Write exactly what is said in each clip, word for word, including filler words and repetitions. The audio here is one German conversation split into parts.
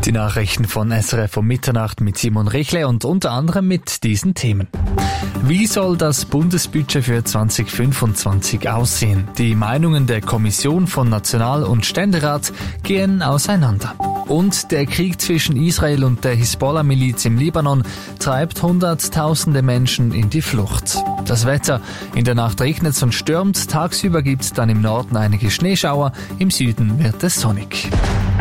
Die Nachrichten von S R F um Mitternacht mit Simon Richle und unter anderem mit diesen Themen. Wie soll das Bundesbudget für zwanzig fünfundzwanzig aussehen? Die Meinungen der Kommission von National- und Ständerat gehen auseinander. Und der Krieg zwischen Israel und der Hisbollah-Miliz im Libanon treibt hunderttausende Menschen in die Flucht. Das Wetter: in der Nacht regnet es und stürmt, tagsüber gibt es dann im Norden einige Schneeschauer, im Süden wird es sonnig.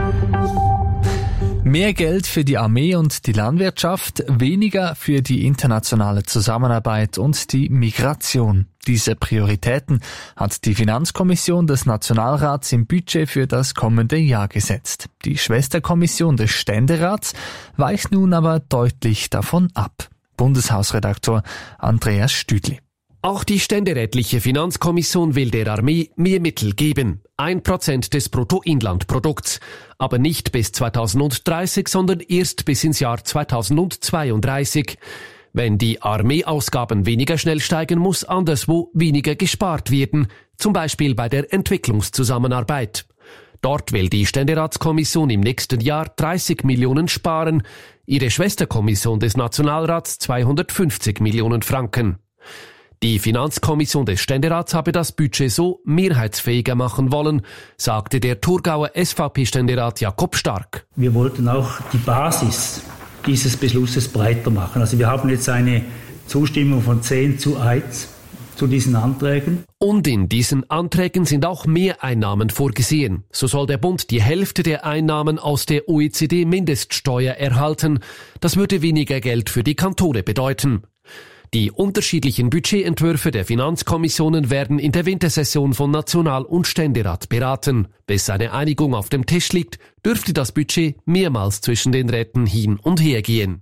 Mehr Geld für die Armee und die Landwirtschaft, weniger für die internationale Zusammenarbeit und die Migration. Diese Prioritäten hat die Finanzkommission des Nationalrats im Budget für das kommende Jahr gesetzt. Die Schwesterkommission des Ständerats weicht nun aber deutlich davon ab. Bundeshausredaktor Andreas Stüdli. Auch die ständerätliche Finanzkommission will der Armee mehr Mittel geben. Ein Prozent des Bruttoinlandprodukts. Aber nicht bis zweitausenddreißig, sondern erst bis ins Jahr zweitausendzweiunddreißig. Wenn die Armeeausgaben weniger schnell steigen, muss anderswo weniger gespart werden. Zum Beispiel bei der Entwicklungszusammenarbeit. Dort will die Ständeratskommission im nächsten Jahr dreißig Millionen sparen. Ihre Schwesterkommission des Nationalrats zweihundertfünfzig Millionen Franken. Die Finanzkommission des Ständerats habe das Budget so mehrheitsfähiger machen wollen, sagte der Thurgauer S V P-Ständerat Jakob Stark. Wir wollten auch die Basis dieses Beschlusses breiter machen. Also wir haben jetzt eine Zustimmung von zehn zu eins zu diesen Anträgen. Und in diesen Anträgen sind auch Mehreinnahmen vorgesehen. So soll der Bund die Hälfte der Einnahmen aus der O E C D-Mindeststeuer erhalten. Das würde weniger Geld für die Kantone bedeuten. Die unterschiedlichen Budgetentwürfe der Finanzkommissionen werden in der Wintersession von National- und Ständerat beraten. Bis eine Einigung auf dem Tisch liegt, dürfte das Budget mehrmals zwischen den Räten hin und her gehen.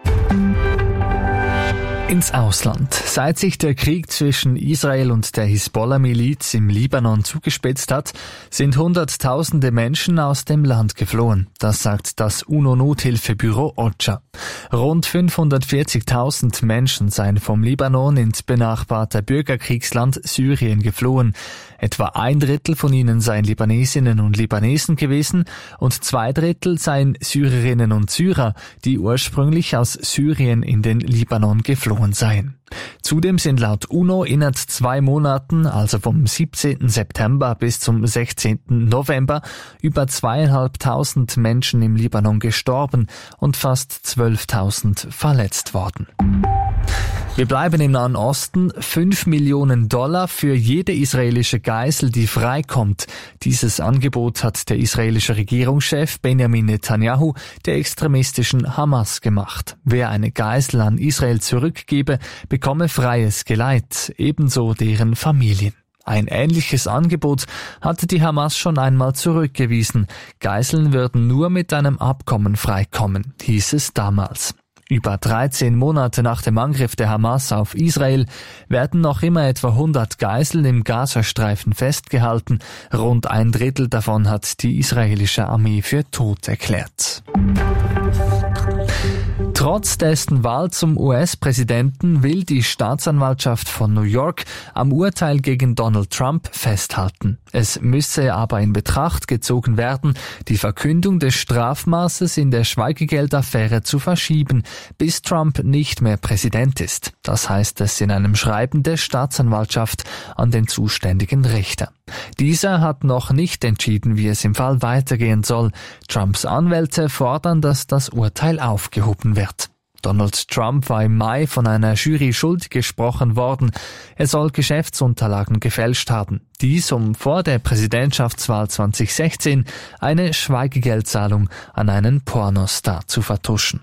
Ins Ausland. Seit sich der Krieg zwischen Israel und der Hisbollah-Miliz im Libanon zugespitzt hat, sind Hunderttausende Menschen aus dem Land geflohen. Das sagt das UNO-Nothilfebüro OCHA. Rund fünfhundertvierzigtausend Menschen seien vom Libanon ins benachbarte Bürgerkriegsland Syrien geflohen. Etwa ein Drittel von ihnen seien Libanesinnen und Libanesen gewesen und zwei Drittel seien Syrerinnen und Syrer, die ursprünglich aus Syrien in den Libanon geflohen seien. Zudem sind laut UNO innerhalb zwei Monaten, also vom siebzehnten September bis zum sechzehnten November, über zweieinhalbtausend Menschen im Libanon gestorben und fast zwölftausend verletzt worden. Wir bleiben im Nahen Osten. Fünf Millionen Dollar für jede israelische Geisel, die freikommt. Dieses Angebot hat der israelische Regierungschef Benjamin Netanyahu der extremistischen Hamas gemacht. Wer eine Geisel an Israel zurückgebe, bekomme freies Geleit, ebenso deren Familien. Ein ähnliches Angebot hatte die Hamas schon einmal zurückgewiesen. Geiseln würden nur mit einem Abkommen freikommen, hieß es damals. Über dreizehn Monate nach dem Angriff der Hamas auf Israel werden noch immer etwa hundert Geiseln im Gazastreifen festgehalten. Rund ein Drittel davon hat die israelische Armee für tot erklärt. Trotz dessen Wahl zum U S-Präsidenten will die Staatsanwaltschaft von New York am Urteil gegen Donald Trump festhalten. Es müsse aber in Betracht gezogen werden, die Verkündung des Strafmaßes in der Schweigegeldaffäre zu verschieben, bis Trump nicht mehr Präsident ist. Das heißt es in einem Schreiben der Staatsanwaltschaft an den zuständigen Richter. Dieser hat noch nicht entschieden, wie es im Fall weitergehen soll. Trumps Anwälte fordern, dass das Urteil aufgehoben wird. Donald Trump war im Mai von einer Jury schuldig gesprochen worden. Er soll Geschäftsunterlagen gefälscht haben. Dies, um vor der Präsidentschaftswahl zwanzig sechzehn eine Schweigegeldzahlung an einen Pornostar zu vertuschen.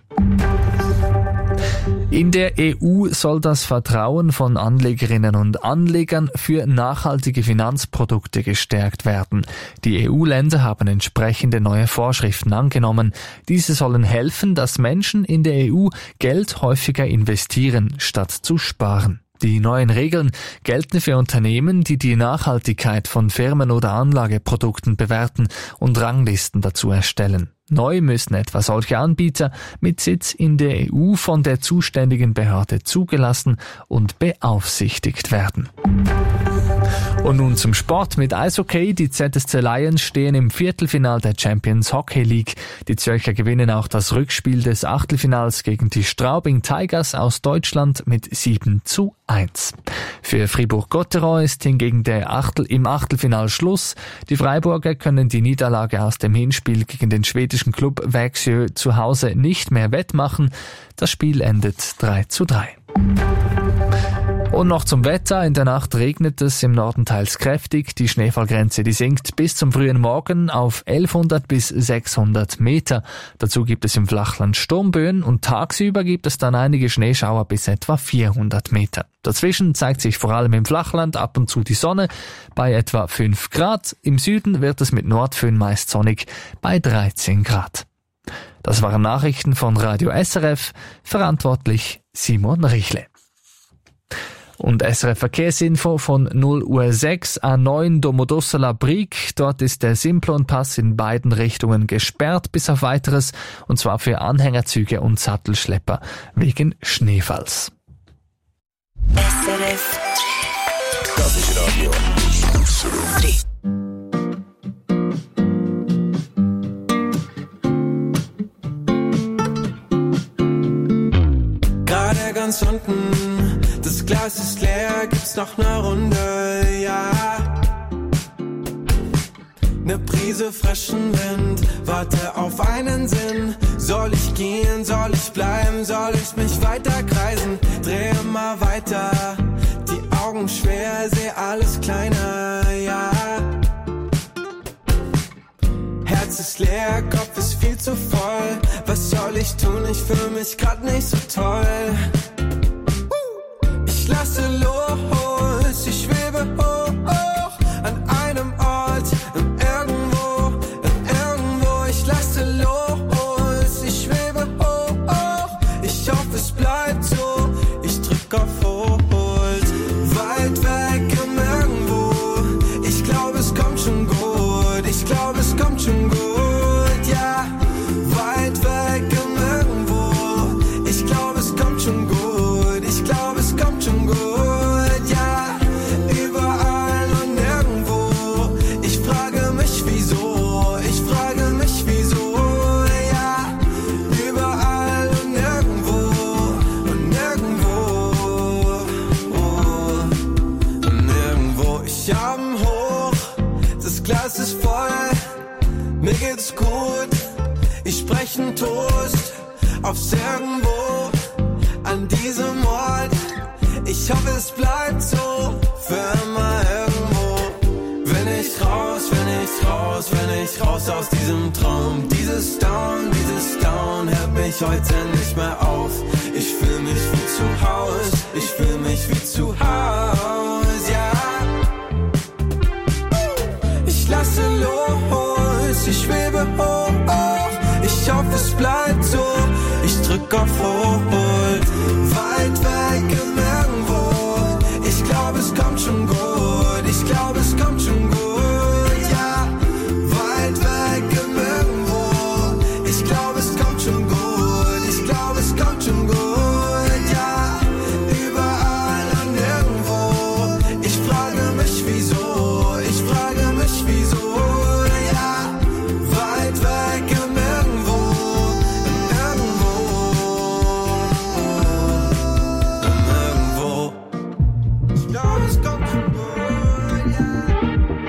In der E U soll das Vertrauen von Anlegerinnen und Anlegern für nachhaltige Finanzprodukte gestärkt werden. Die E U-Länder haben entsprechende neue Vorschriften angenommen. Diese sollen helfen, dass Menschen in der E U Geld häufiger investieren, statt zu sparen. Die neuen Regeln gelten für Unternehmen, die die Nachhaltigkeit von Firmen oder Anlageprodukten bewerten und Ranglisten dazu erstellen. Neu müssen etwa solche Anbieter mit Sitz in der E U von der zuständigen Behörde zugelassen und beaufsichtigt werden. Und nun zum Sport mit Eishockey. Die Z S C Lions stehen im Viertelfinal der Champions Hockey League. Die Zürcher gewinnen auch das Rückspiel des Achtelfinals gegen die Straubing Tigers aus Deutschland mit sieben zu eins. Für Fribourg-Gotteron ist hingegen der Achtel im Achtelfinal Schluss. Die Freiburger können die Niederlage aus dem Hinspiel gegen den schwedischen Club Växjö zu Hause nicht mehr wettmachen. Das Spiel endet drei zu drei. Und noch zum Wetter. In der Nacht regnet es im Norden teils kräftig. Die Schneefallgrenze, die sinkt bis zum frühen Morgen auf elfhundert bis sechshundert Meter. Dazu gibt es im Flachland Sturmböen und tagsüber gibt es dann einige Schneeschauer bis etwa vierhundert Meter. Dazwischen zeigt sich vor allem im Flachland ab und zu die Sonne bei etwa fünf Grad. Im Süden wird es mit Nordföhn meist sonnig bei dreizehn Grad. Das waren Nachrichten von Radio S R F, verantwortlich Simon Richle. Und S R F Verkehrsinfo von null Uhr sechs, A neun Domodossola Brig. Dort ist der Simplonpass in beiden Richtungen gesperrt bis auf Weiteres, und zwar für Anhängerzüge und Sattelschlepper wegen Schneefalls. S R F Das ist Radio drei. Gerade ganz unten, das Glas ist leer, gibt's noch ne Runde, ja. Ne Prise frischen Wind, warte auf einen Sinn. Soll ich gehen, soll ich bleiben, soll ich mich weiter kreisen? Dreh immer weiter, die Augen schwer, seh alles kleiner, ja. Herz ist leer, Kopf ist viel zu voll. Was soll ich tun, ich fühl mich grad nicht so toll. Ich lasse los, ich schwebe hoch, hoch an einem Ort, in irgendwo, in irgendwo. Ich lasse los, ich schwebe hoch, hoch. Ich hoffe, es bleibt so, ich drück auf Hold. Weit weg im Irgendwo, ich glaube, es kommt schon gut, ich glaube, es kommt schon gut, ja. Weit weg im Irgendwo, ich glaube, es kommt schon gut, ich glaube, es kommt schon gut, ja. Überall und nirgendwo, ich frage mich wieso, ich frage mich wieso, ja. Überall und nirgendwo, und nirgendwo, oh, und nirgendwo. Ich hab einen Hoch, das Glas ist voll, mir geht's gut, ich sprech einen Toast aufs Irgendwo, an diesem Ort. Ich hoffe, es bleibt so, für immer irgendwo. Wenn ich raus, wenn ich raus, wenn ich raus aus diesem Traum. Dieses Down, dieses Down hört mich heute nicht mehr auf. Ich fühl mich wie zu Haus, ich fühl mich wie zu Haus, ja. Ich lasse los, ich schwebe hoch, hoch. Ich hoffe, es bleibt so, ich drück auf Hold. Weit weg im Irgendwo, ich glaube, es kommt schon gut, ich glaube, es kommt schon gut, ja. Weit weg im Irgendwo, ich glaube, es kommt schon gut, ich glaube, es kommt schon gut, ja. Überall und nirgendwo, ich frage mich wieso, ich frage mich wieso, ja. Weit weg im Irgendwo, im Irgendwo, im Irgendwo. Ich glaube, es kommt schon gut, ja.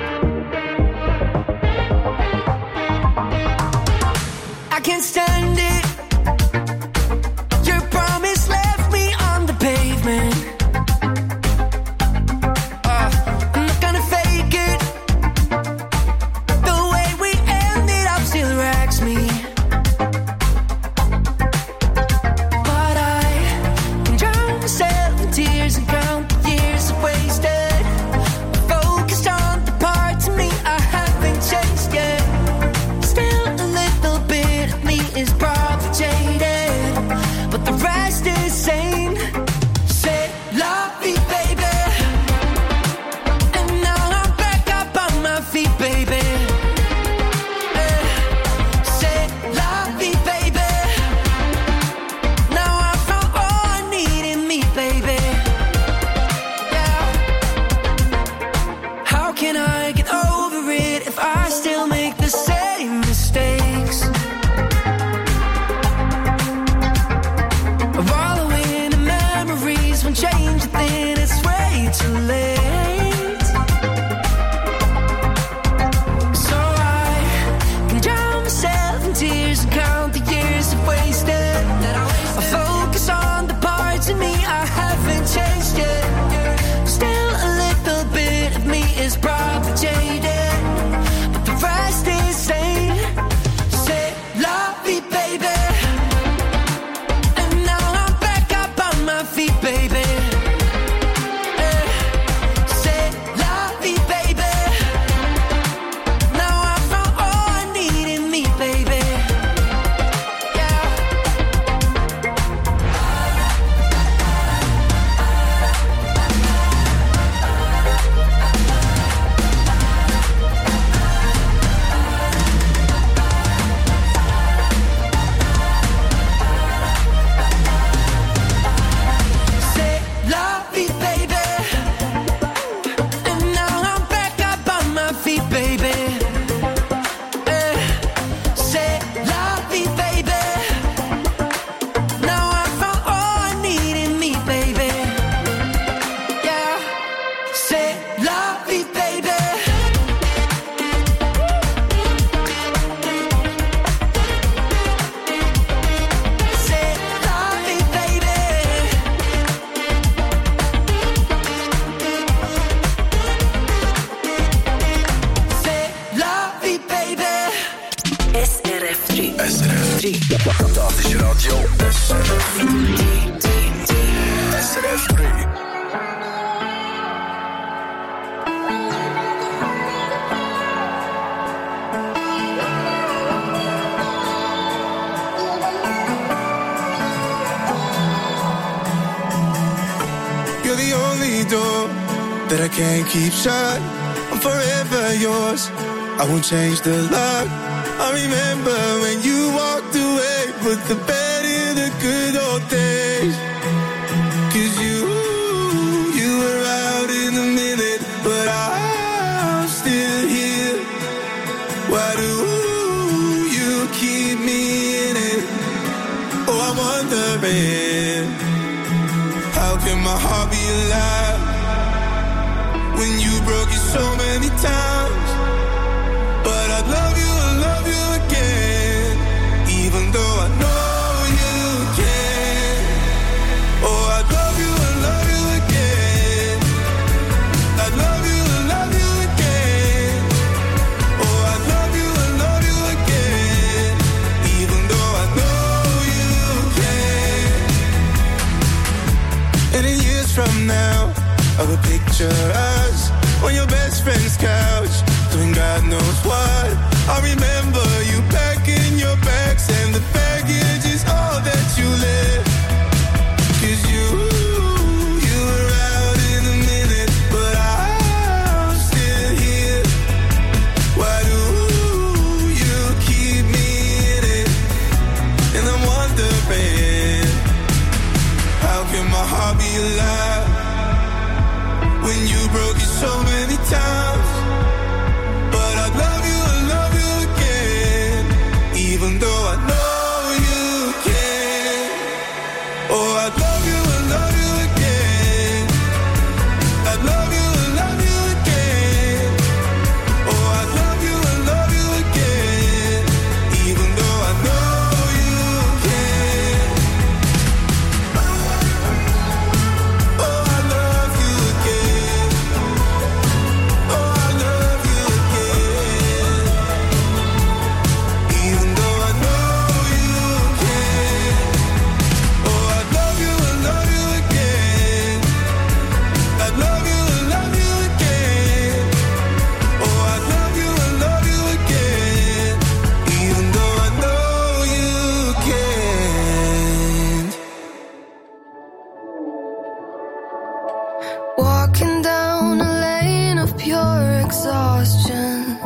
drei. Das ist Radio S R F. S R F drei. You're the only door that I can't keep shut. I'm forever yours, I won't change the lock. I remember when you walked away, put the bed in the good old days. Cause you, you were out in a minute, but I'm still here. Why do you keep me in it? Oh, I'm wondering, how can my heart be alive when you broke it so many times? But I'd love you and love you again, even though I know you can. Oh, I'd love you and love you again. I'd love you and love you again. Oh, I'd love you and love you again, even though I know you can. And in years from now, I will picture us on your best friend's couch, doing God knows what. I remember you packing your bags, and the baggage is all that you left. Cause you, you were out in a minute, but I'm still here. Why do you keep me in it? And I'm wondering, how can my heart be alive when you broke it so many times? But I'd love you and love you again, even though I know you can. Oh, I'd love you and love you again. I'd love you and love you again. Oh, I'd love you and love you again, even though I know you can. Oh, I love you again. Oh, I love you again, even though I know you can. Oh, I'd love you and love you again. I'd love you and love you again. Oh, I'd love you and love you again, even though I know you can't. Walking down a lane of pure exhaustion.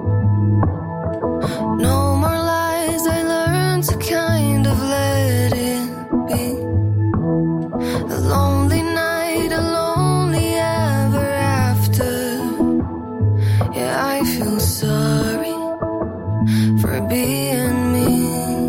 No more lies, I learned to kind of let it be. A lonely night, a lonely ever after. Yeah, I feel sorry for being me.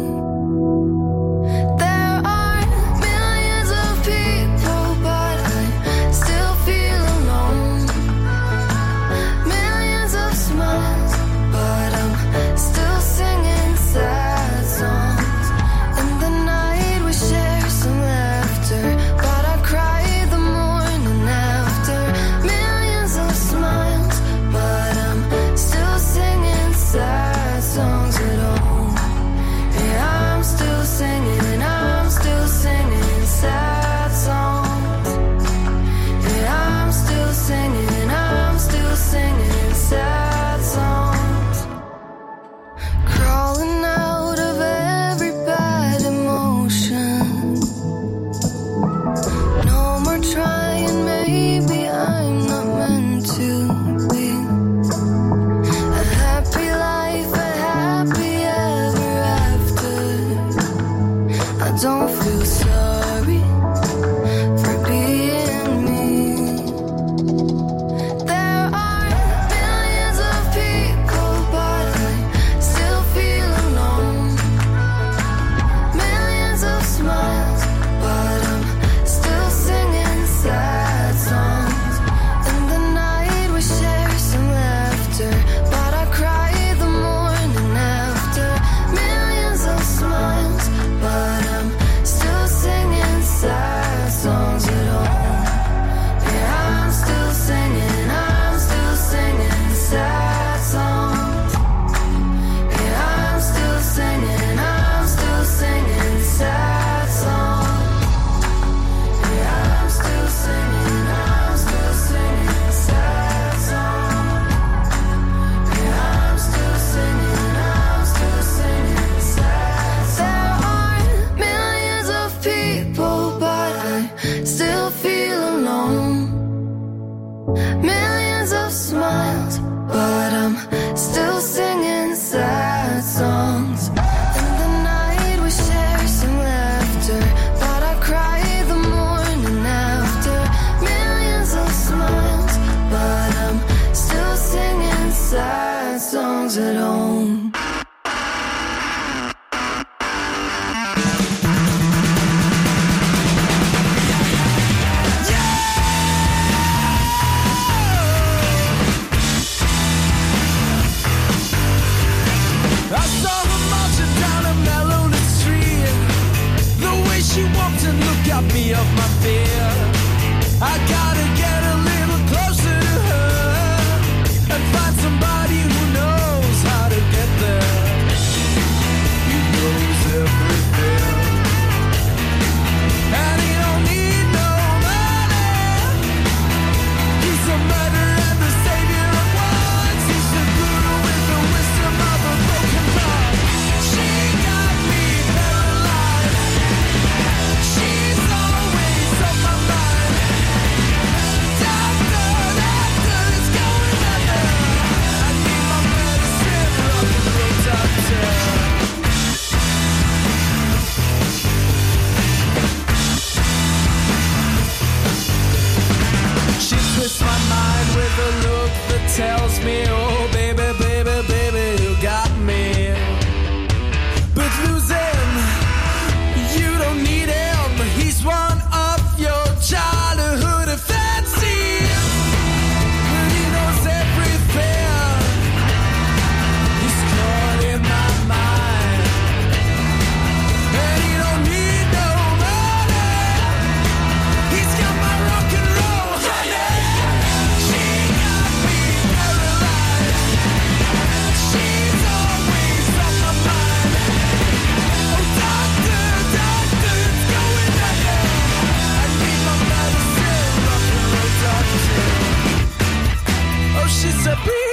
There are millions of people, but I still feel alone. Millions of smiles, but I'm still singing sad songs. In the night we share some laughter, but I cry the morning after. Millions of smiles, but I'm still singing sad songs at home.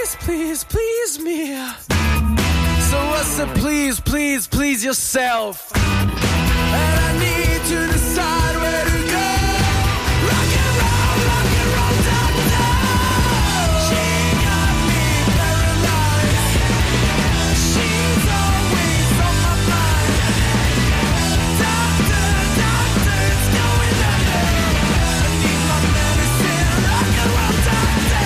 please, please, please me. So I said, please, please, please yourself. And I need to decide where to go. Rock and roll, rock and roll, doctor. She got me paralyzed. She's always on my mind. Doctor, doctor, it's going under. I need my medicine. Rock and roll, doctor.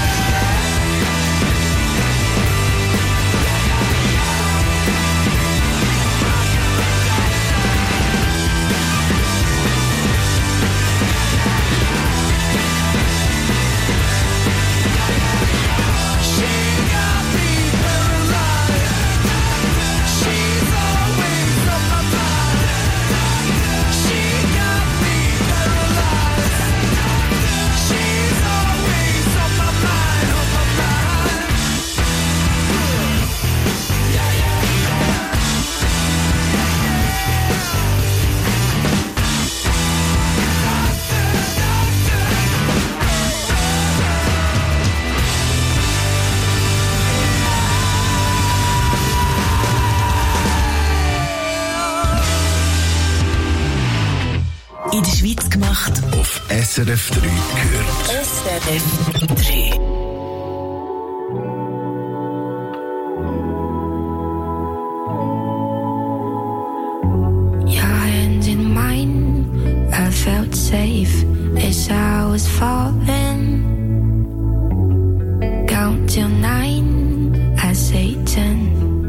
In der Schweiz gemacht. Auf S R F drei gehört. S R F drei. Your hand in mine, I felt safe as I was falling. Count till nine, I say ten.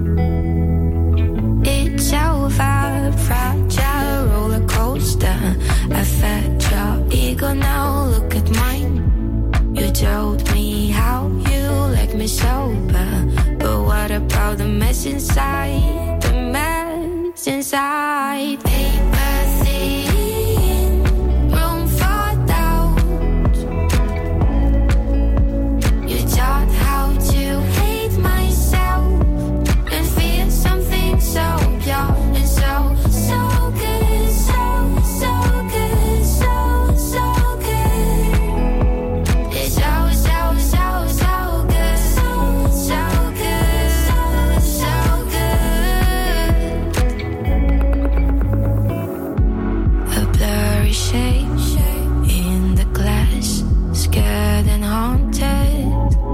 It's over, fragile roller coaster. I fed your ego, now look at mine. You told me how you like me sober, but what about the mess inside? The mess inside. Paper thin, room for doubt. You taught how to hate myself and feel something so pure and so, so good, so, so good, so, so good. It's so, so, so, so good, so, so good, so, so good. A blurry shape in the glass, scared and haunted.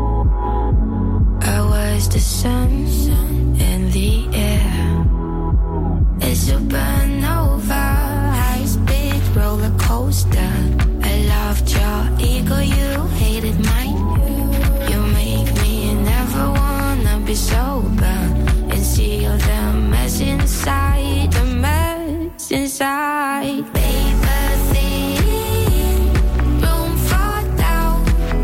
I was the sun in the air. A supernova, high speed roller coaster. I loved your ego, you hated mine. You make me never wanna be sober and see all the mess inside, the mess inside. Paper thin, room for doubt.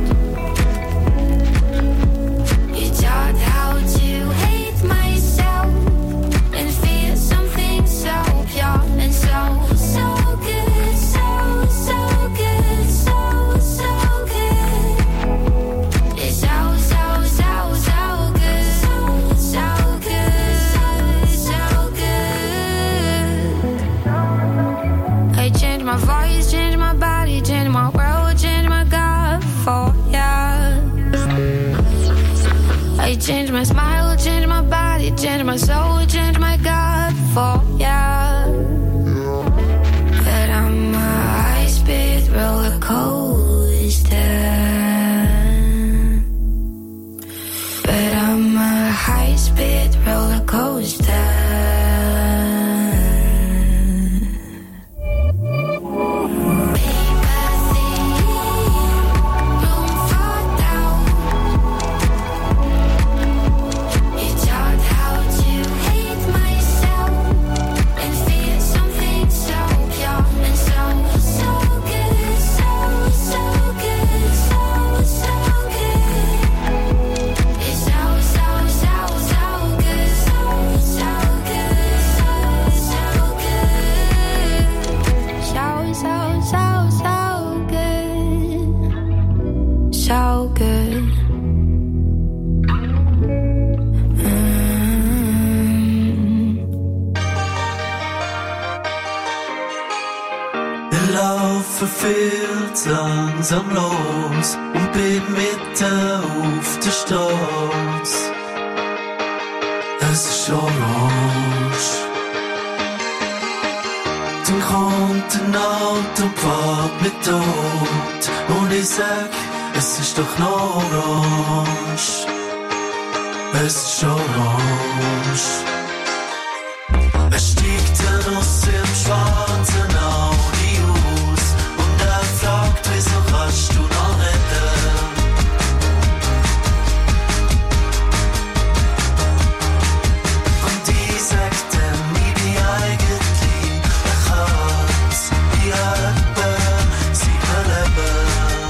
You taught how to hate myself and feel something so pure and so, so good, so, so good, so, so good. It's so, so, so, so good, so, so good, so, so good. I changed my voice, changed my body, changed my world, changed my God for ya. I changed my smile, changed my body, changed my soul, changed my God for ya. But I'm a high-speed roller coaster. But I'm a high-speed roller coaster. Paper thin, room for doubt. You taught how to hate myself and feel something so pure and so, so good, so, so good, so, so good. It's so, so, so, so good, so, so good, so, so good. So, so, so, so good. So good. Mm. The love fulfilled jetzt langsam los und bin mitten auf der Straße. Es ist orange. Dann kommt ein Auto und fährt mich tot. Und ich sag, es ist doch noch orange. Es ist orange. Es steigt ein aus dem schwarzen Audi aus. Und er fragt, wieso kannst du noch reden? Und ich sag dem, ich bin eigentlich ein Katz. Ich habe sieben Leben.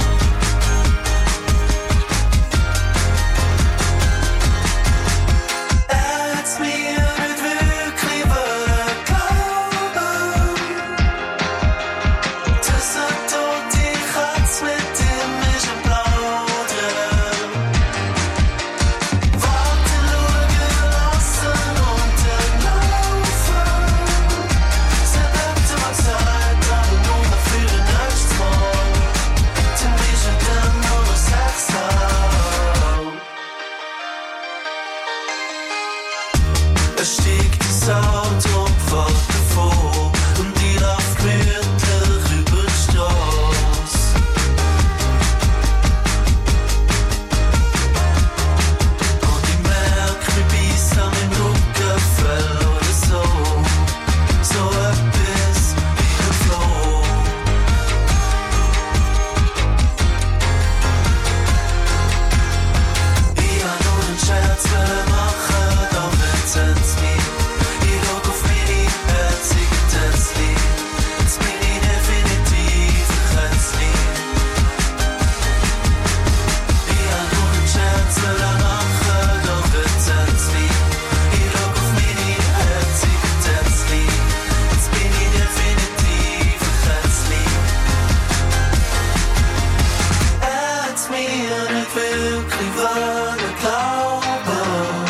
Er hat's mir nicht wirklich wollen glauben, dass er tot die Katz mit ihm ist am Plaudern. Warten, schauen, lassen und dann laufen. Sie bleibt immer Zeit, aber nur noch für den nächsten Mal. Dann bist du dann nur noch sechs Tage. Es steigt das Auto und fährt davon und ich lauf gemütlich über die Straße. Und ich merk, wie Biss an meinem Rückenfell oder so, so etwas wie ein Floh. Ich hab nur einen Scherz wollen machen, doch jetzt sind's mich. Ich schau auf meine herzige Tänzli. Jetzt bin ich definitiv ein Kätzli. Ich hab nur einen Scherz wollen machen, doch jetzt sind's mich. Ich schau auf meine herzige Tänzli. Jetzt bin ich definitiv ein Kätzli. Er hat's mir nicht wirklich wollen glauben,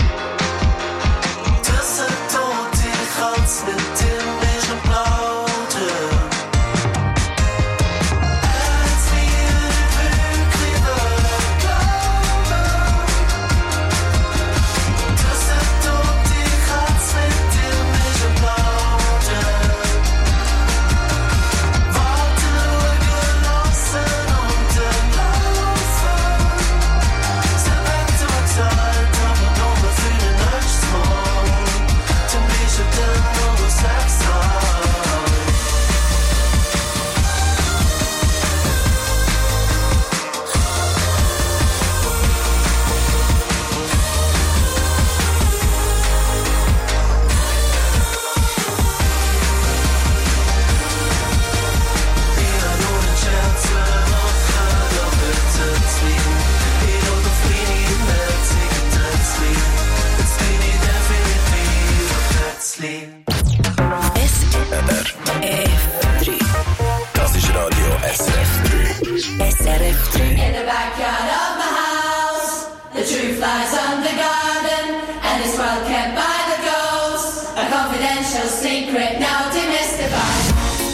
dass er tot die Katz mit ihm ist am Plaudern. Er hat's mir nicht wirklich wollen glauben, dass er tot die Katz mit ihm ist am Plaudern. Warten, schauen, lassen und dann laufen. Sie bleibt immer Zeit, aber nur noch für den nächsten Mal. Dann bist du dann nur noch sechs Tage. Ich hab nur einen Scherz wollen machen, doch jetzt sind's mich. Ich schau auf meine herzige Tänzli. Jetzt bin ich definitiv ein Kätzli. S R F drei. Das ist Radio S R F drei. S R F drei. In the backyard of my house, the tree flies on the garden, and it's well kept by the ghost. A confidential secret now demystified.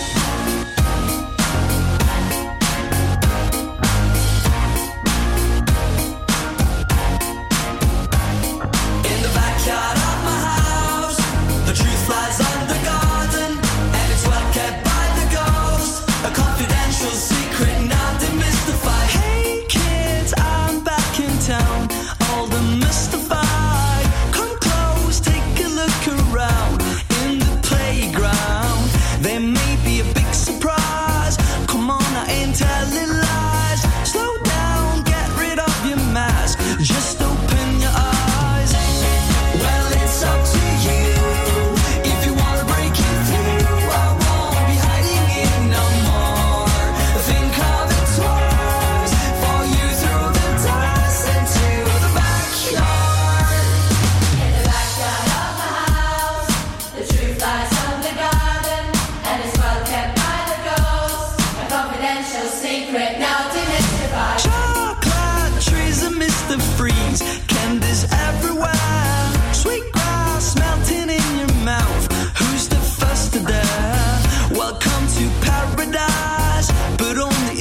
In the backyard of my house, the tree flies on the garden, and it's well kept by the ghost. A confidential secret now demystified. Hey kids, I'm back in town. All the mystified. Come close, take a look around. In the playground, there may be a big surprise. Come on, I ain't telling lies. Slow down, get rid of your mask. Just open your eyes. Well, it's up to you. If you wanna break it through, I won't be hiding it no more. Think of it twice. For you through the dust into the backyard. In the backyard of my house, the tree flies on the garden, and it's well kept by the ghost. A confidential secret now demystified. Chocolate trees and Mister Freeze, candies everywhere. Sweet grass melting in your mouth. Who's the first to dare? Welcome to paradise, but only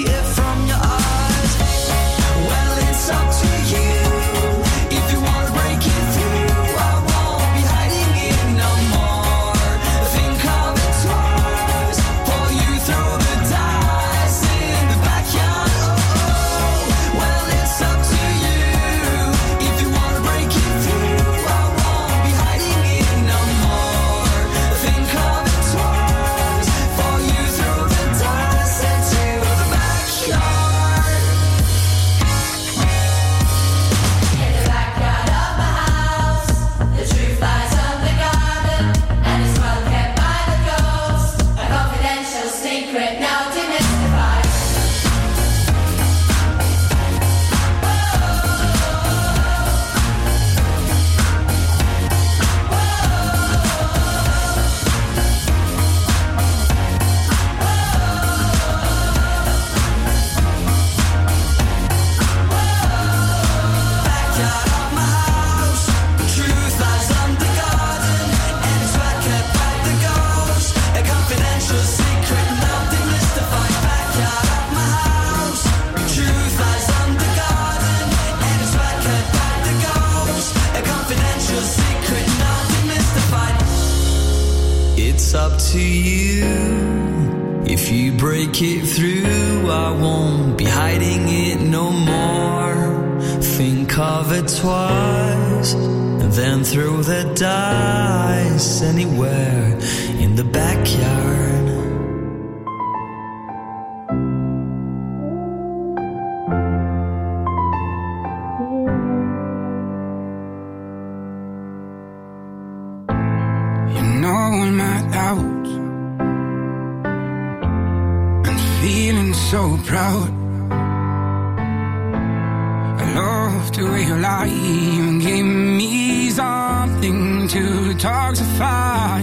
it from your eyes. Well, it's up to you. If you wanna break it through, I won't be hiding it no more. Think of it twice, pull you through the dice in the backyard. Oh, oh. Well, it's up to you. If you wanna break it through, I won't be hiding it no more. Think of it twice, pull you through the dice into the backyard. In the backyard of my house, the truth lies on the garden, and it's well kept by the ghost. A confidential secret now demystified. Backyard of my house, the truth lies on the garden, and it's well kept by the ghost. A confidential secret now demystified. Backyard of my house, the truth lies on the garden, and it's well kept by the ghost. A confidential secret now demystified. It's up to you. If you break it through, I won't be hiding it no more. Think of it twice, and then throw the dice anywhere in the backyard. You know I'm not out and feeling so proud. I love the way you lie and give me something to toxify.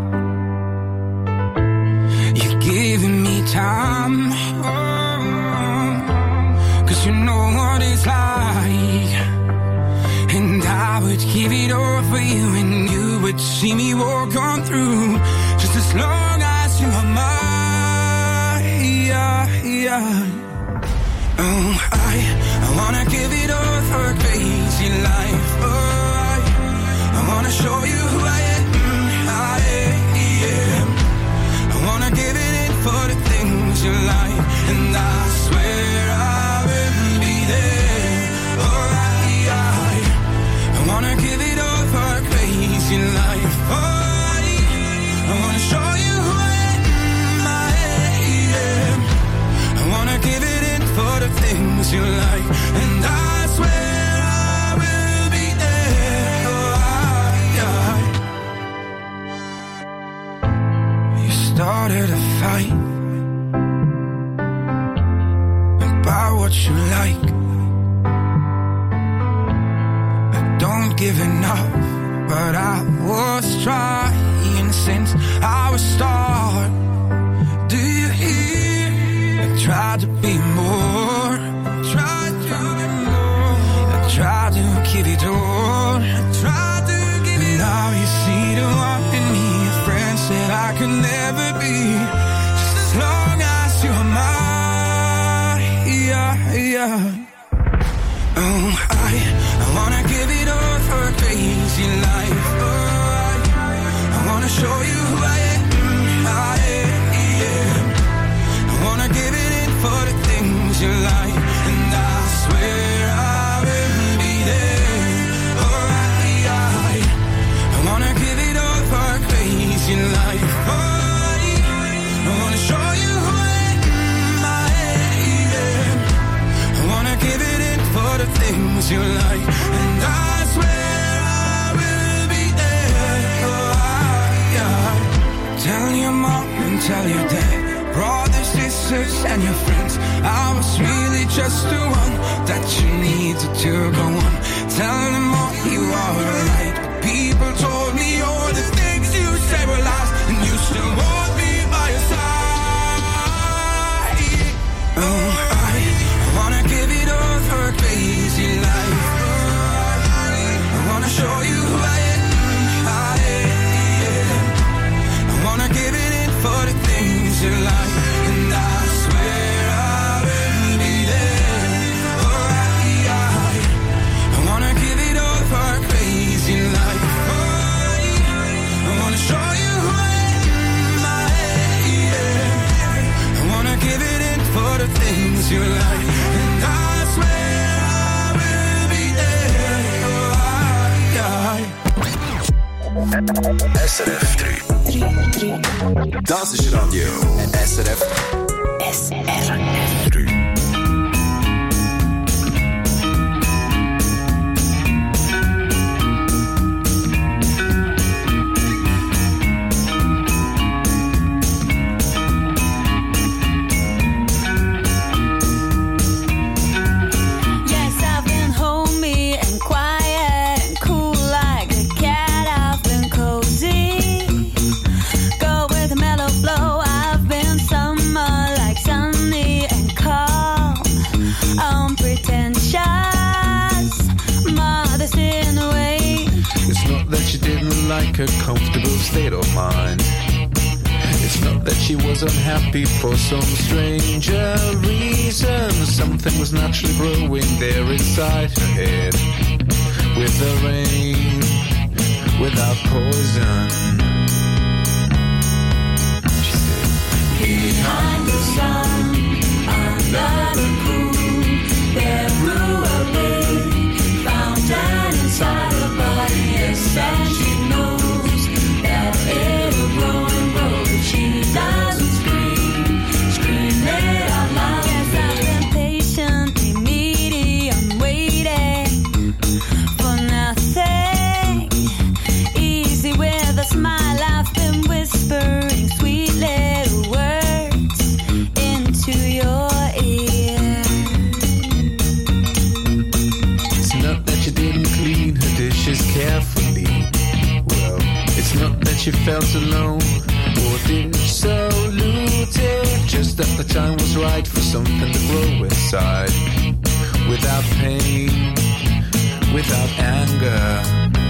You're giving me time, oh, 'cause you know what it's like. And I would give it all for you, and you would see me walk on through, just as long as you are mine. Yeah, yeah. Oh, I, I wanna give it all for a crazy life. Oh, I, I wanna show you who I am. I am. I wanna give it in for the things you like, and I swear I will be there. Oh, I, I, I wanna give it all for a crazy life. Oh, I, I wanna show you who I am. I am. I wanna give it in for the things you like, and I swear I will be there. Oh, I, I. You started a fight about what you like. I don't give enough, but I was trying since I was start. Do you hear? I tried to be more. I tried to be more. I tried to give it all. I tried to give it all. Now you see the one in me. A friend said I could never be, just as long as you're mine. Yeah, yeah. Oh, I, I wanna give it all for a crazy life. Oh, I, I wanna show you who I am. I am. I wanna give it in for the things you like, and I swear I will be there. Oh, I, I, I wanna give it all for a crazy life. Oh, I, I wanna show you who I am. I am. I wanna give it in for the things you like, and I swear I will be there. Oh, I, I. Tell your mom and tell your dad, brothers, sisters, and your friends, I was really just the one that you needed to go on. Tell them all you are right. People told me all the things you said were lies, and you still want me by your side. Oh, I, I wanna give it all for a crazy life. Oh, I, I wanna show you who I am. I am. I wanna give it in for the things you like, and I swear I will. And I swear I will be there. S R F drei. Das ist Radio S R F. S R F drei. Like a comfortable state of mind. It's not that she was unhappy for some stranger reason. Something was naturally growing there inside her head. With the rain, without poison. She said, behind the sun, under the moon, there grew a big fountain inside her body. Yes, and she knows that it'll grow and grow, but she doesn't scream, scream it out loud. Yes, I've been patiently medium waiting for nothing. Easy with a smile, I've been whispering sweet little words into your ear. it's not that she didn't clean her dishes carefully. Well, it's not that she felt alone or disillusioned. Just that the time was right for something to grow inside. Without pain, without anger.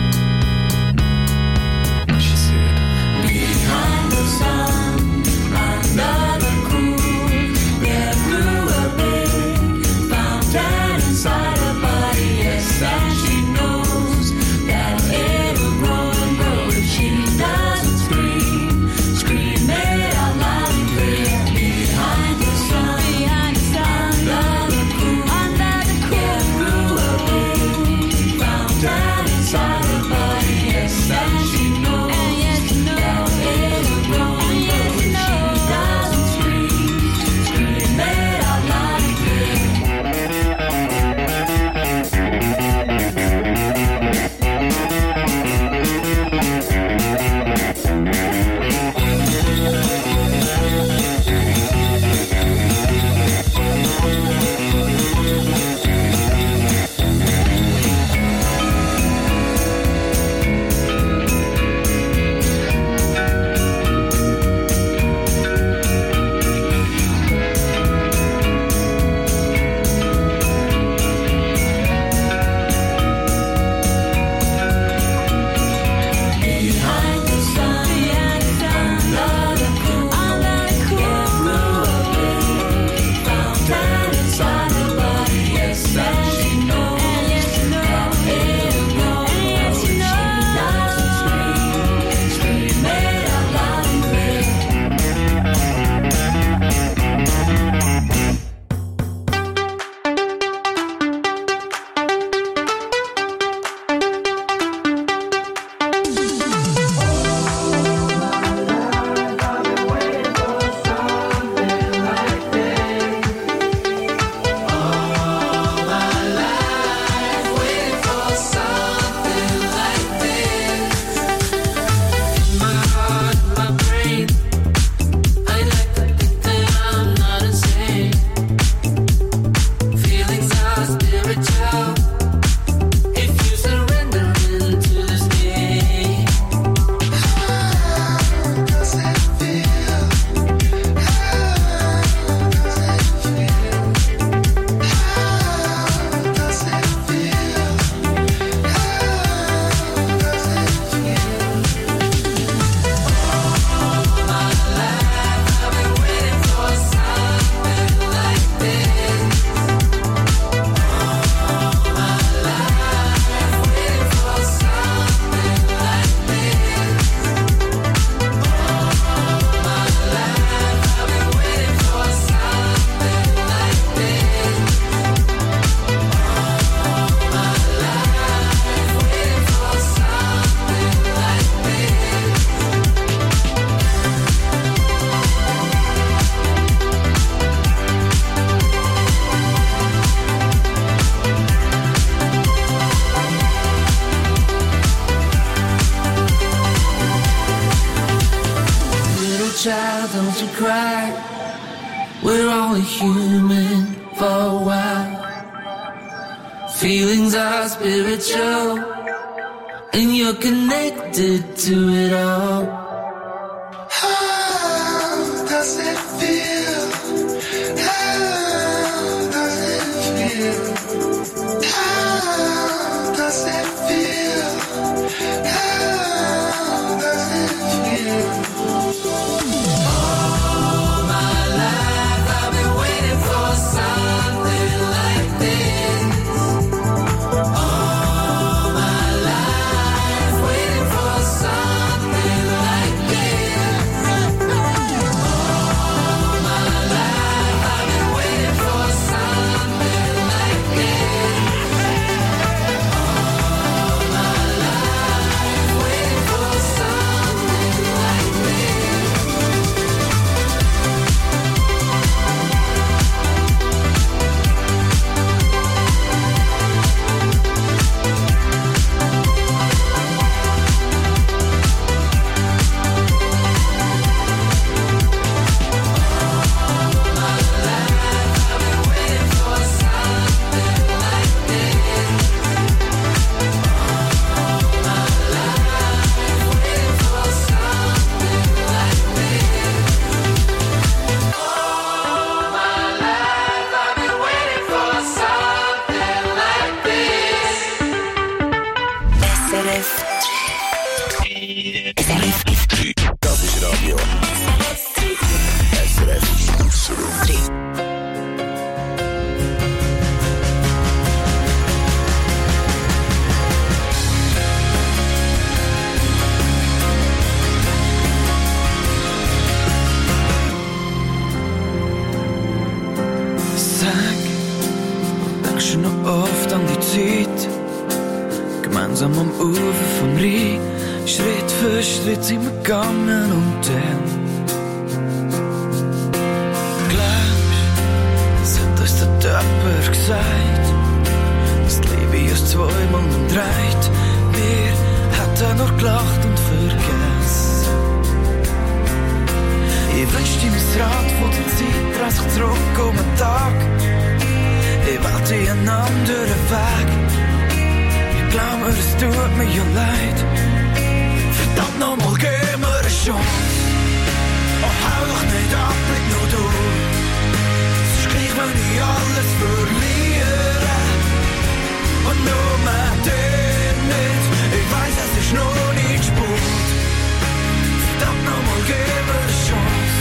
She said, behind the sun, under the cool, there grew a big fountain inside her body. Yes, and she knows that it'll grow and grow if she doesn't scream, scream it out loud and clear. Behind the sun, behind the sun, under the cool, under the cool, we're only human for a while. Feelings are spiritual, and you're connected to it all. How does it feel? How does it feel? How does it feel? How does it feel? All my life I've been waiting for something like this. All my life waiting for something like this. All my life I've been waiting for something like this. All my life waiting for something like this. Das ist Radio S R F drei. Sag, denkst du noch oft an die Zeit? Gemeinsam am Ufer vom Rhein, Schritt für Schritt sind wir gegangen und dann glaubst, das hat uns der Töpfer gesagt, dass die Liebe uns zweimal umdreht. Wir hätten nur gelacht und vergessen. Ich wünsch dir mein Rad von der Zeit, dreh sich zurück um einen Tag. Ich wählte einen anderen Weg. Ich glaube, es tut mir ja leid. Verdammt nochmal, gib mir eine Chance. Oh, hau doch nicht ab, blick nur du. Sonst gleich, wenn ich alles verliere. Und nur mehr den nicht. Ich weiss, es ist noch nicht spät. Verdammt nochmal, gib mir eine Chance.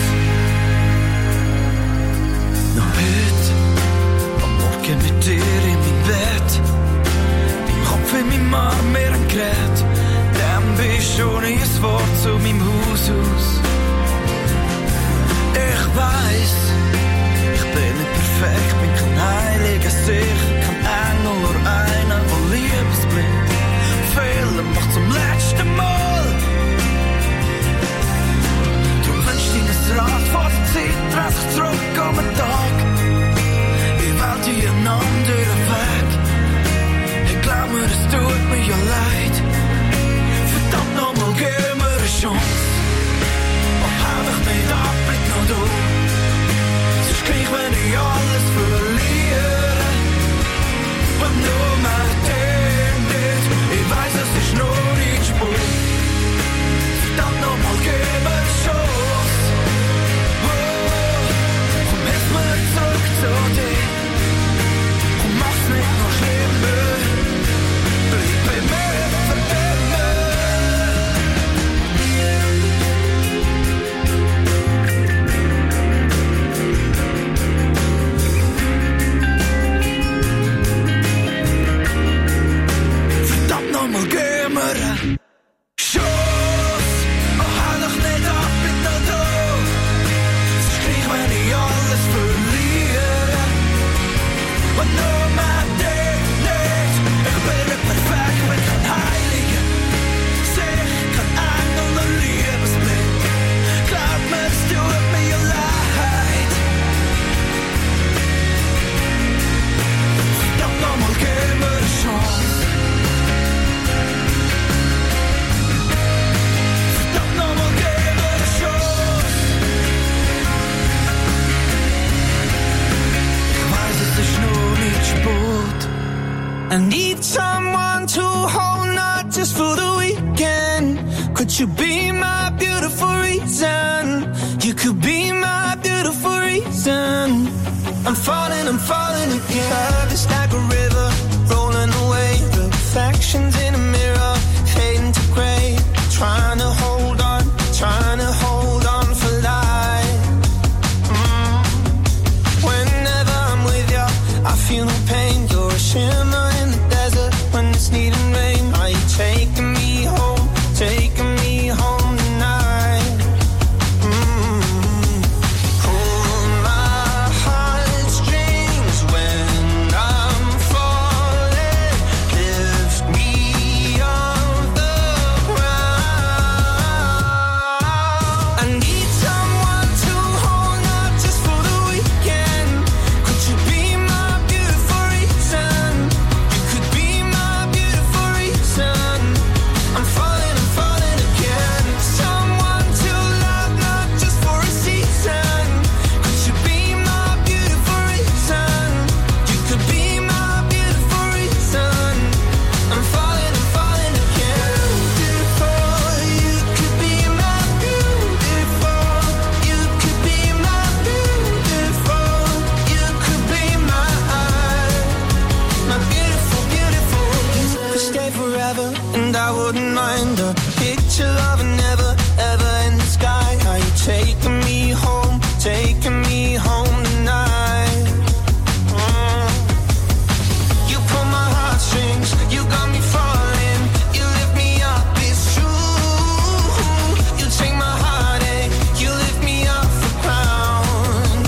Noch heute, am Morgen mit dir in mein Bett. Im Kopf in meinem Arm, mir ein Gerät. Dann bist du ohne ein Wort zu meinem Haus aus. Ich weiss, ich bin nicht perfekt, bin kein Heiliger, sicher kein Engel, nur einer, der liebesblind Fehler macht zum letzten Mal. Du wünschst dir ein Rad vor der Zeit, dreh sich zurück um einen Tag. Ich wähl dir einen anderen Weg. Ich glaub mir, es tut mir ja leid. Verdammt nochmal, gib mir eine Chance. Oh, hau dich nicht ab, blick nur du. Sonst gleich, wenn ich alles verliere. Und nur mehr den nicht. Ich weiss, es ist noch nicht spät. Verdammt nochmal, gib mir eine Chance. Oh, komm, hilf mir zurück zu dir. Komm, mach's nicht noch schlimmer. Bleib bei mir, verdammt mir. I need someone to hold, not just for the weekend. Could you be my beautiful reason? You could be my beautiful reason. I'm falling, I'm falling again. Love is like a river, rolling away. Reflections in a mirror, fading to grey. Trying to hold on, trying to hold on for life. Mm. Whenever I'm with you, I feel no pain. You're a shimmer in the desert when it's needing rain. Are you taking me home, taking me home tonight? Mm. Pull my heartstrings when I'm falling. Lift me off the ground. I need someone to hold, not just for the weekend. Could you be my beautiful reason? You could be my beautiful reason. I'm falling, I'm falling again. Someone to love, not just for a season. Could you be my beautiful reason? You could be my beautiful reason. I'm falling, I'm falling again. Beautiful, you could be my beautiful. You could be my beautiful. You could be my my beautiful, beautiful. You could stay forever, and I wouldn't mind a picture of a never, ever in the sky. Are you taking me home, taking me home tonight? Mm. You pull my heartstrings, you got me falling. You lift me up, it's true. You take my heartache, you lift me off the ground.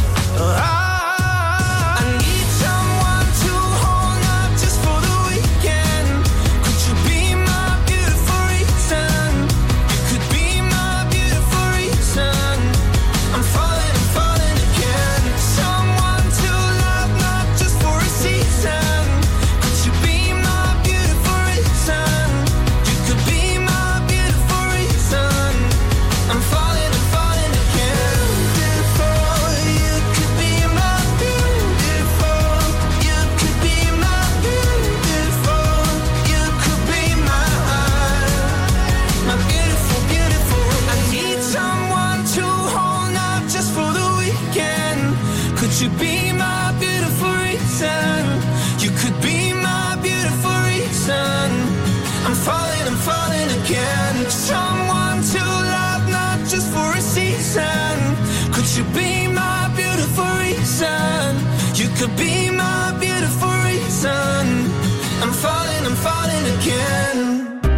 I need someone to hold, not just for the weekend. Could you be my beautiful reason? You could be my beautiful reason. I'm falling, I'm falling again. Someone to love, not just for a season. Could you be my beautiful reason? You could be my beautiful reason. I'm falling, I'm falling again. Beautiful, you could be my beautiful. You could be my beautiful. You could be my my beautiful, beautiful. I need someone to hold, not just for the weekend. Could you be my beautiful reason? You could be my beautiful reason. I'm falling, I'm falling again. Someone to love, not just for a season. Could you be my beautiful reason? You could be my beautiful reason. I'm falling, I'm falling again.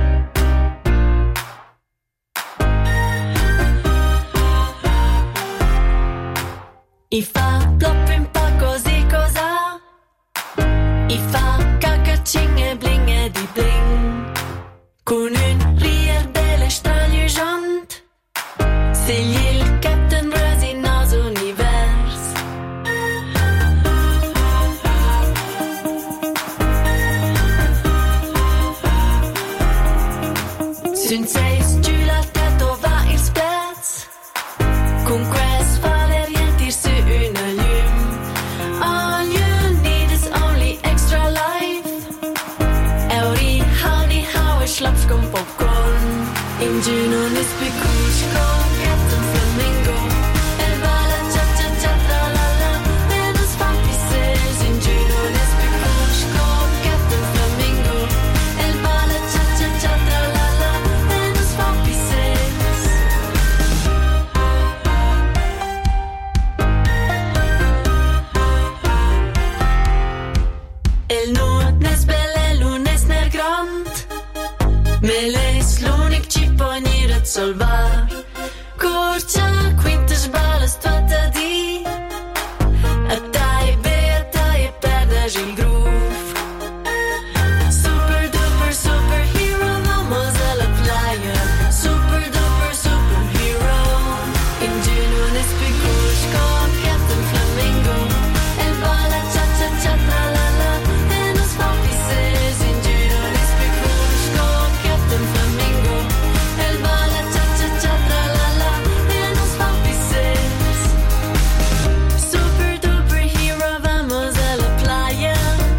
I fa plopp un po' così cosa? I fa cacacing e bling e di bling. Con un rire belle straniugant. Segli il Captain Rosy nos univers. Sun seis giù la testa va il spez. Con quest fa le rientir su una lume. All you need is only extra life. Euri howdy how a schlaps con popcorn. In giù non es picucco, Captain Flamingo. El bala cha cha cha tra la la. Menos fampises. In giù non es picucco, Captain Flamingo. El bala cha cha cha tra la la. Menos fampises. El nu nes belle lunes ner grand. Me leis l'unic ci pognir et solvar. Curcia quintas balas tuota di. A tai be a tai e perdas il groove. Super duper superhero vamos a la playa. Super duper superhero. In giù un espicusco Captain Flamingo. El bala cha cha cha tra la la. E nos fampises. In giù un espicusco Captain Flamingo. El bala cha cha cha tra la la. E nos fampises. Super duper hero vamos a la playa.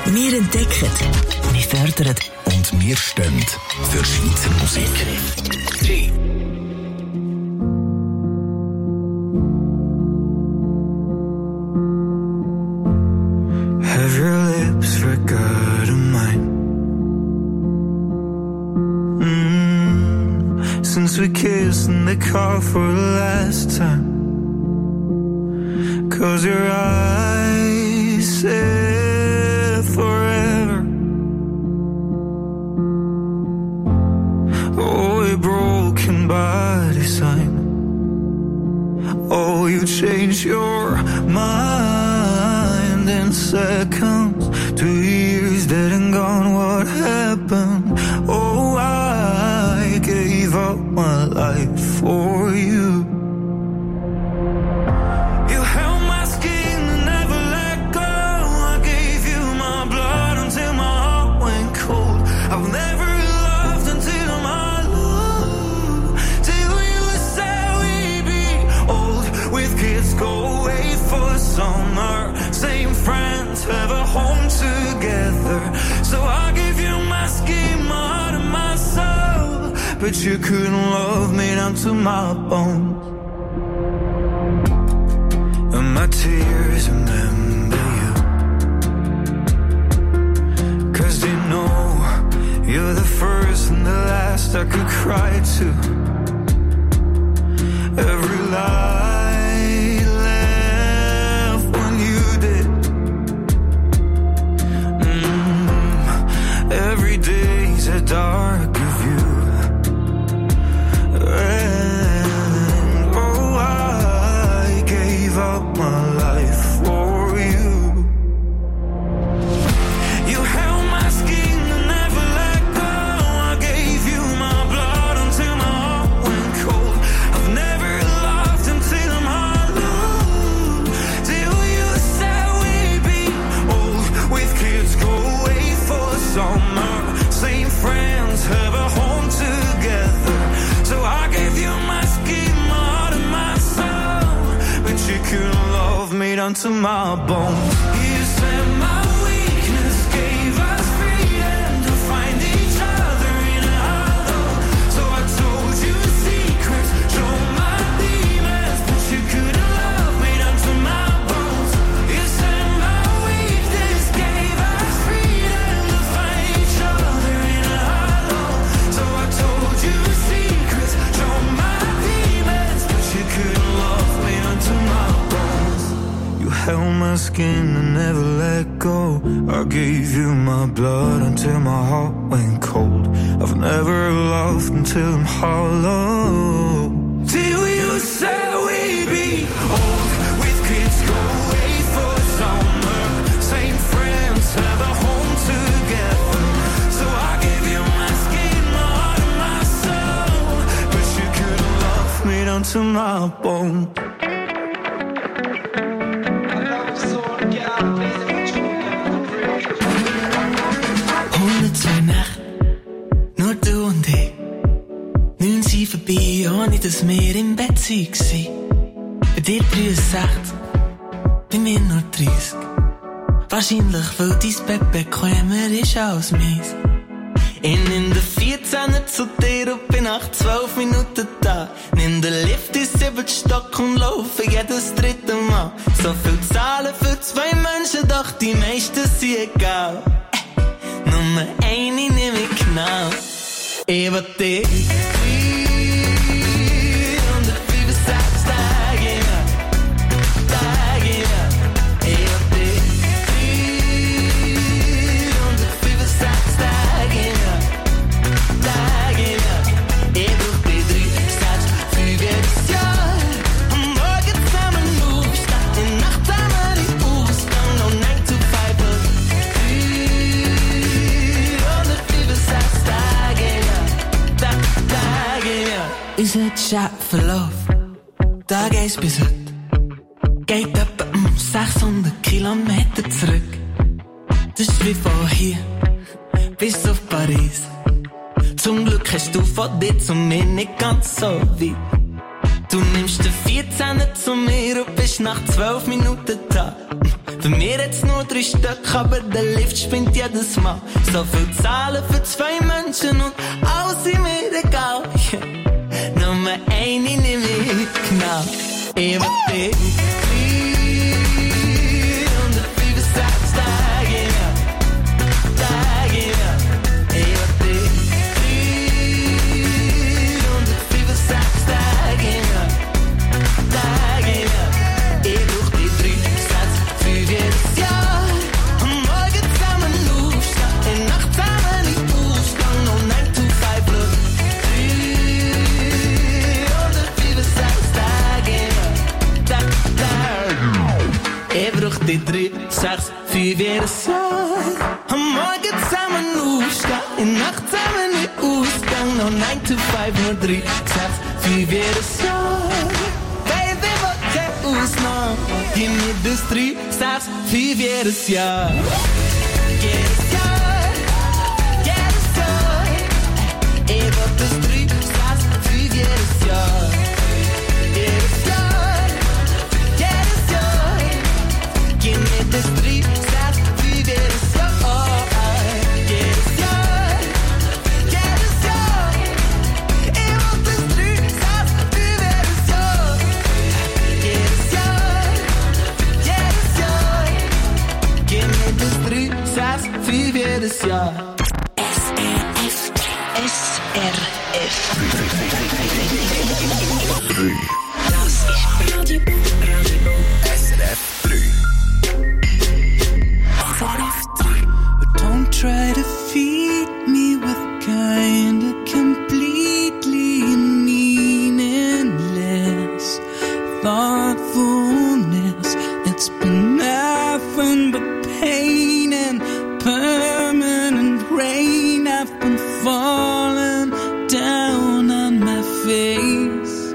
Wir entdecken, wir fördern und wir stehen für Schweizer Musik. drei. Have your lips forgotten mine? Mm, since we kissed in the car for the last time. 'Cause your eyes said forever. Oh, a broken body sign. Oh, you changed your mind in seconds. Two years dead and gone, what happened? Oh, I gave up my life for you. You held my skin and never let go. I gave you my blood until my heart went cold. I've never loved until I'm alone. Till you said we'd be old, with kids go away for summer. Same friends, have a home together. So I gave you my skin, my heart and my soul. But you couldn't love me down to my bones. And my tears remember you. 'Cause you know you're the first and the last I could cry to. Every light left when you did. Mm, every day's a dark of you. And oh, I gave up my life for you. You held my skin and never let go. I gave you my blood until my heart went cold. I've never loved until I'm alone. Till you said we'd be old, with kids go away for summer. Same friends, have a home together. So I gave you my skin, my heart and my soul. But you couldn't love me down to my bones. You said my weakness gave us freedom to find each other in a hollow. So I told you secrets, show my demons. But you couldn't love me down to my bones. You said my weakness gave us freedom to find each other in a hollow. So I told you secrets, show my demons. But you couldn't love me down to my bones. You held my skin and never let go. I gave you my blood until my heart went cold. I've never loved until I'm hollow. Till you said we'd be old, with kids go away for summer. Same friends, have a home together. So I gave you my skin, my heart and my soul. But you couldn't love me down to my bone. hundertzwei Nächte, nur du und ich. Neun sind vorbei, ohne dass wir im Bett waren. Bei dir dreiundsechzig, bei mir nur dreißig. Wahrscheinlich, weil dein Bett bequemer ist als meins. Ich nehm den vierzehner zu dir und bin nach zwölf Minuten da. Nimm den Lift ins siebten Stock und laufe jedes dritte Mal. So viel Zahlen für zwei Menschen, doch die meisten sind egal. Äh, Nummer eine nehm ich genau. Ich will dich hundertfünfundsechzig Tage im Jahr, Tage im Jahr. Ich will dich hundertfünfundsechzig Tage im Jahr, Tage im Jahr. Ich brauch dich dreihundertsechzig für jedes Jahr. Am Morgen zusammen aufstehen, in der Nacht zusammen die Ausgang, no nine to five, but hundertfünfundsechzig Tage im Jahr, Tage im Jahr. Unser Chatverlauf, Tag eins bis heute, geht etwa um sechshundert Kilometer zurück. Das ist wie von hier bis auf Paris. Zum Glück hast du von dir zu mir nicht ganz so weit. Du nimmst den vierzehner zu mir und bist nach zwölf Minuten da. Für mir jetzt nur drei Stück, aber der Lift spinnt jedes Mal. So viel Zahlen für zwei Menschen und alles in mir egal. Yeah. Nummer eine nehme ich genau. Ich will dich dreihundertfünfundsechzig Tage im Jahr. Tage im Jahr. Ich will dich dreihundertfünfundsechzig Tage im Jahr. Tage im Jahr. Ich brauch die drei Sätze für jedes Jahr. Am Morgen zusammen aufstehen, in Nacht zusammen in Ausgang und nine to five Look. dreihundertfünfundsechzig Tage im Jahr. Tag, Tag. Ich brauch die drei, sechs, fünf jedes Jahr. Am Morgen zusammen aufstehen, in Nacht zusammen in Ausgang und nine to five, nur drei, sechs, fünf jedes Jahr. Baby, was keine Ausnahme. Gib mir das drei, sechs, fünf jedes Jahr. Jedes Jahr, jedes Jahr. Ich will das drei, sechs, fünf jedes Jahr. Jedes Jahr, jedes Jahr. Gib mir das drei, sechs, fünf jedes Jahr. Jedes Jahr, jedes Jahr. Ich will das drei, sechs, fünf jedes Jahr. Jedes Jahr, jedes Jahr. Gib mir das drei, sechs, fünf jedes Jahr. S R F. S R F. Das ist Radio. Radio. S R F drei. S R F drei. But don't try to feed me with kind of completely meaningless thoughtfulness. It's been nothing but pain and permanent rain. I've been falling down on my face.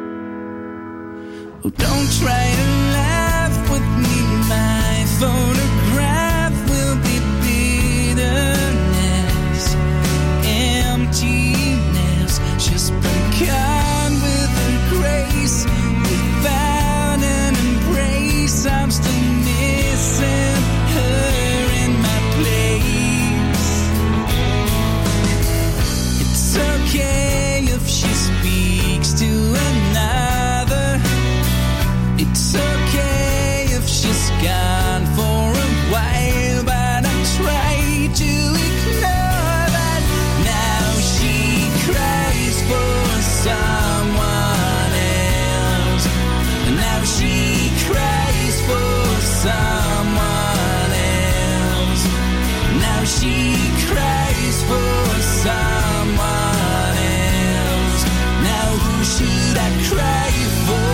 Oh, don't try to laugh with me. My photograph will be bitterness, emptiness. She's been gone with a grace, without an embrace. I'm still missing her in my place. It's okay if she speaks to another. It's okay if she's gone for a while, but I try to ignore that. Now she cries for someone else. Now she cries for someone else. Now she cries for someone else. Now who should I cry for?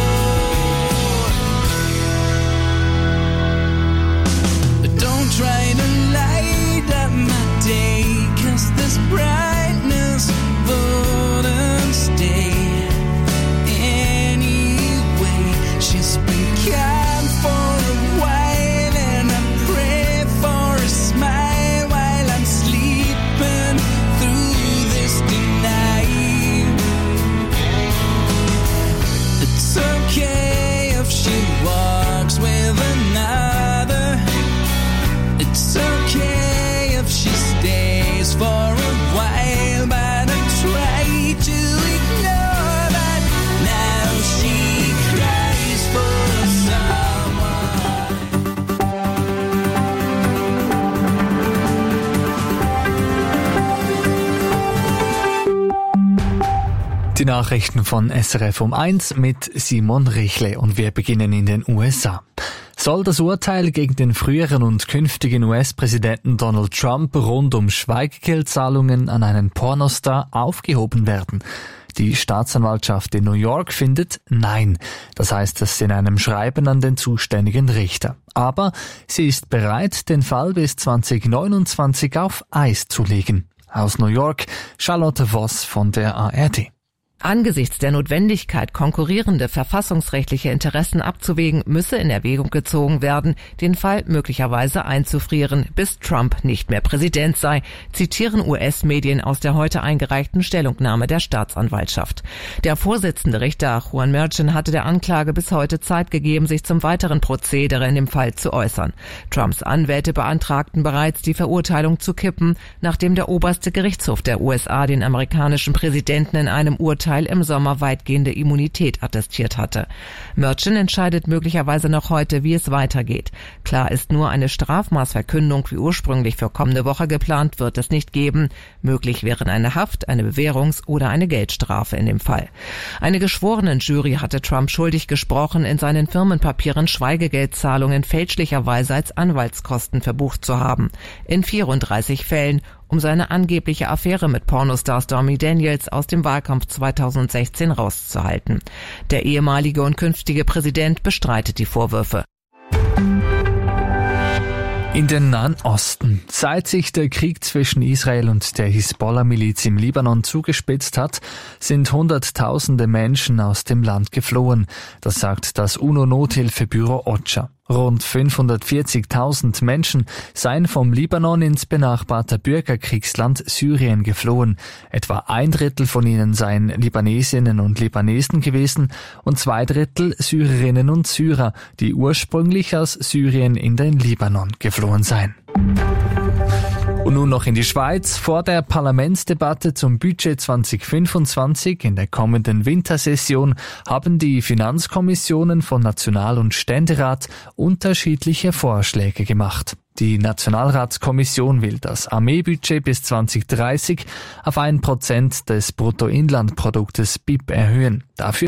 Don't try to light up my day, 'cause this brightness wouldn't stay. Anyway, she's been gone for a while, and I pray for a smile while I'm sleeping through this denial. It's okay if she walks with another. It's okay if she stays for a while, but I try to ignore that. Now she cries for someone. Die Nachrichten von S R F um eins mit Simon Richle und wir beginnen in den U S A. Soll das Urteil gegen den früheren und künftigen U S-Präsidenten Donald Trump rund um Schweigegeldzahlungen an einen Pornostar aufgehoben werden? Die Staatsanwaltschaft in New York findet nein. Das heißt es in einem Schreiben an den zuständigen Richter. Aber sie ist bereit, den Fall bis zwanzig neunundzwanzig auf Eis zu legen. Aus New York, Charlotte Voss von der A R D. Angesichts der Notwendigkeit, konkurrierende verfassungsrechtliche Interessen abzuwägen, müsse in Erwägung gezogen werden, den Fall möglicherweise einzufrieren, bis Trump nicht mehr Präsident sei, zitieren U S-Medien aus der heute eingereichten Stellungnahme der Staatsanwaltschaft. Der Vorsitzende Richter Juan Merchan hatte der Anklage bis heute Zeit gegeben, sich zum weiteren Prozedere in dem Fall zu äußern. Trumps Anwälte beantragten bereits, die Verurteilung zu kippen, nachdem der oberste Gerichtshof der U S A den amerikanischen Präsidenten in einem Urteil im Sommer weitgehende Immunität attestiert hatte. Merchan entscheidet möglicherweise noch heute, wie es weitergeht. Klar ist nur, eine Strafmaßverkündung wie ursprünglich für kommende Woche geplant wird es nicht geben. Möglich wären eine Haft, eine Bewährungs- oder eine Geldstrafe in dem Fall. Eine Geschworenenjury hatte Trump schuldig gesprochen, in seinen Firmenpapieren Schweigegeldzahlungen fälschlicherweise als Anwaltskosten verbucht zu haben. In vierunddreißig Fällen, um seine angebliche Affäre mit Pornostar Stormy Daniels aus dem Wahlkampf zweitausendsechzehn rauszuhalten. Der ehemalige und künftige Präsident bestreitet die Vorwürfe. In den Nahen Osten. Seit sich der Krieg zwischen Israel und der Hisbollah-Miliz im Libanon zugespitzt hat, sind Hunderttausende Menschen aus dem Land geflohen. Das sagt das UNO-Nothilfebüro OCHA. Rund fünfhundertvierzigtausend Menschen seien vom Libanon ins benachbarte Bürgerkriegsland Syrien geflohen. Etwa ein Drittel von ihnen seien Libanesinnen und Libanesen gewesen und zwei Drittel Syrerinnen und Syrer, die ursprünglich aus Syrien in den Libanon geflohen seien. Und nun noch in die Schweiz. Vor der Parlamentsdebatte zum Budget zwanzig fünfundzwanzig in der kommenden Wintersession haben die Finanzkommissionen von National- und Ständerat unterschiedliche Vorschläge gemacht. Die Nationalratskommission will das Armeebudget bis zwanzig dreißig auf ein Prozent des Bruttoinlandproduktes B I P erhöhen. Dafür